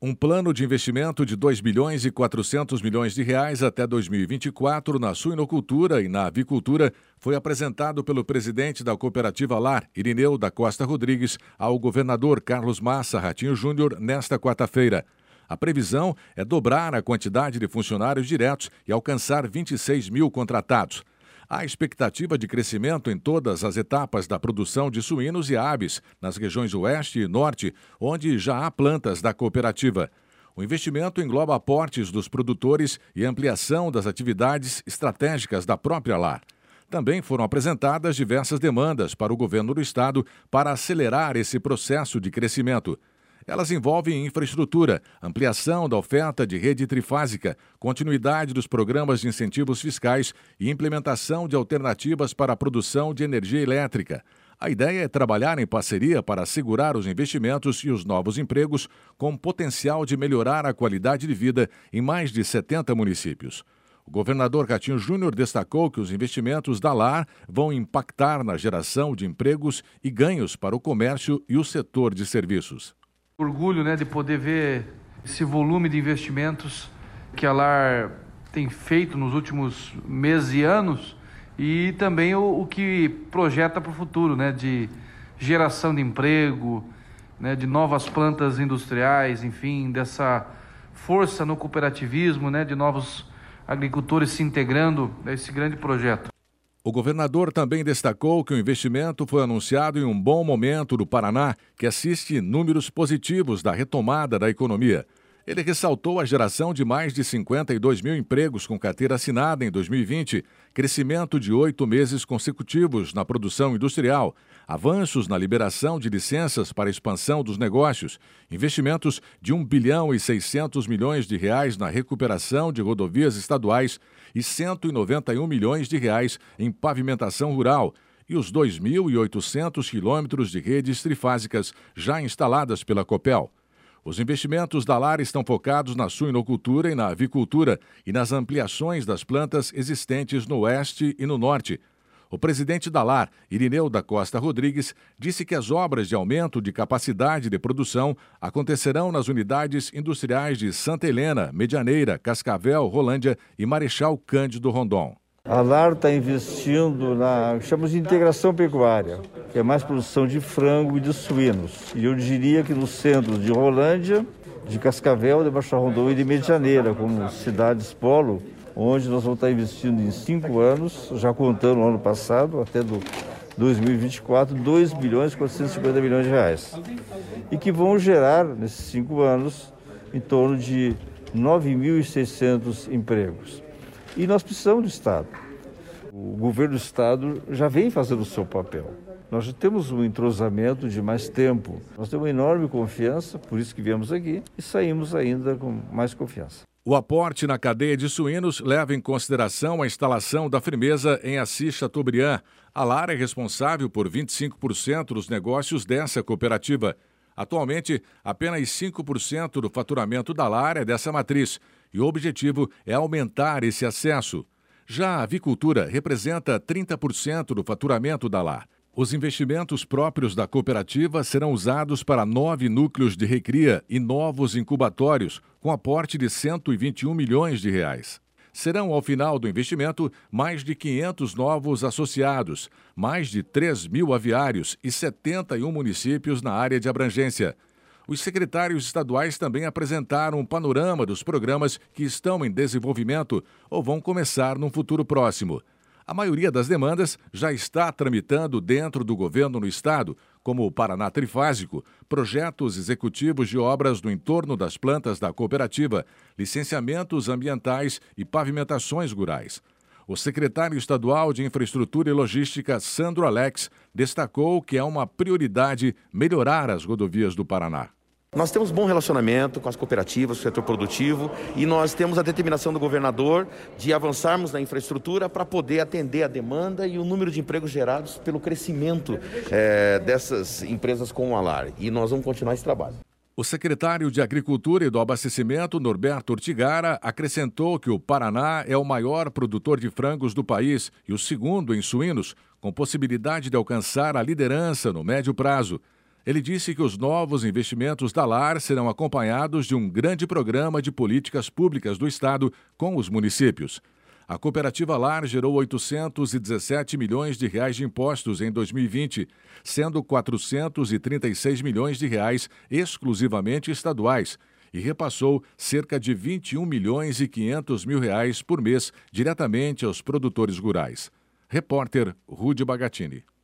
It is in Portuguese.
Um plano de investimento de 2 bilhões e 400 milhões de reais até 2024 na suinocultura e na avicultura foi apresentado pelo presidente da cooperativa LAR, Irineu da Costa Rodrigues, ao governador Carlos Massa Ratinho Júnior nesta quarta-feira. A previsão é dobrar a quantidade de funcionários diretos e alcançar 26 mil contratados. Há expectativa de crescimento em todas as etapas da produção de suínos e aves, nas regiões Oeste e Norte, onde já há plantas da cooperativa. O investimento engloba aportes dos produtores e ampliação das atividades estratégicas da própria LAR. Também foram apresentadas diversas demandas para o governo do estado para acelerar esse processo de crescimento. Elas envolvem infraestrutura, ampliação da oferta de rede trifásica, continuidade dos programas de incentivos fiscais e implementação de alternativas para a produção de energia elétrica. A ideia é trabalhar em parceria para assegurar os investimentos e os novos empregos, com potencial de melhorar a qualidade de vida em mais de 70 municípios. O governador Ratinho Júnior destacou que os investimentos da LAR vão impactar na geração de empregos e ganhos para o comércio e o setor de serviços. Orgulho, de poder ver esse volume de investimentos que a LAR tem feito nos últimos meses e anos e também o que projeta para o futuro, de geração de emprego, de novas plantas industriais, enfim, dessa força no cooperativismo, de novos agricultores se integrando a esse grande projeto. O governador também destacou que o investimento foi anunciado em um bom momento do Paraná, que assiste números positivos da retomada da economia. Ele ressaltou a geração de mais de 52 mil empregos com carteira assinada em 2020, crescimento de 8 meses consecutivos na produção industrial, avanços na liberação de licenças para expansão dos negócios, investimentos de 1 bilhão e 600 milhões de reais na recuperação de rodovias estaduais e 191 milhões de reais em pavimentação rural e os 2.800 quilômetros de redes trifásicas já instaladas pela Copel. Os investimentos da LAR estão focados na suinocultura e na avicultura e nas ampliações das plantas existentes no Oeste e no Norte. O presidente da LAR, Irineu da Costa Rodrigues, disse que as obras de aumento de capacidade de produção acontecerão nas unidades industriais de Santa Helena, Medianeira, Cascavel, Rolândia e Marechal Cândido Rondon. A LAR está investindo chamamos de integração pecuária, que é mais produção de frango e de suínos. E eu diria que nos centros de Rolândia, de Cascavel, de Marechal Rondon e de Medianeira, como cidades polo, onde nós vamos estar investindo em 5 anos, já contando no ano passado, até 2024, 2 bilhões e 450 milhões de reais. E que vão gerar, nesses 5 anos, em torno de 9.600 empregos. E nós precisamos do Estado. O governo do Estado já vem fazendo o seu papel. Nós já temos um entrosamento de mais tempo. Nós temos uma enorme confiança, por isso que viemos aqui, e saímos ainda com mais confiança. O aporte na cadeia de suínos leva em consideração a instalação da firmeza em Assis Chateaubriand. A LAR é responsável por 25% dos negócios dessa cooperativa. Atualmente, apenas 5% do faturamento da LAR é dessa matriz, e o objetivo é aumentar esse acesso. Já a avicultura representa 30% do faturamento da LAR. Os investimentos próprios da cooperativa serão usados para 9 núcleos de recria e novos incubatórios, com aporte de 121 milhões de reais. Serão, ao final do investimento, mais de 500 novos associados, mais de 3 mil aviários e 71 municípios na área de abrangência. Os secretários estaduais também apresentaram um panorama dos programas que estão em desenvolvimento ou vão começar num futuro próximo. A maioria das demandas já está tramitando dentro do governo no estado, como o Paraná Trifásico, projetos executivos de obras no entorno das plantas da cooperativa, licenciamentos ambientais e pavimentações rurais. O secretário estadual de Infraestrutura e Logística, Sandro Alex, destacou que é uma prioridade melhorar as rodovias do Paraná. Nós temos bom relacionamento com as cooperativas, com o setor produtivo, e nós temos a determinação do governador de avançarmos na infraestrutura para poder atender a demanda e o número de empregos gerados pelo crescimento dessas empresas com a LAR. E nós vamos continuar esse trabalho. O secretário de Agricultura e do Abastecimento, Norberto Ortigara, acrescentou que o Paraná é o maior produtor de frangos do país e o segundo em suínos, com possibilidade de alcançar a liderança no médio prazo. Ele disse que os novos investimentos da LAR serão acompanhados de um grande programa de políticas públicas do Estado com os municípios. A cooperativa LAR gerou 817 milhões de reais de impostos em 2020, sendo 436 milhões de reais exclusivamente estaduais, e repassou cerca de 21 milhões e 500 mil reais por mês diretamente aos produtores rurais. Repórter Rude Bagatini.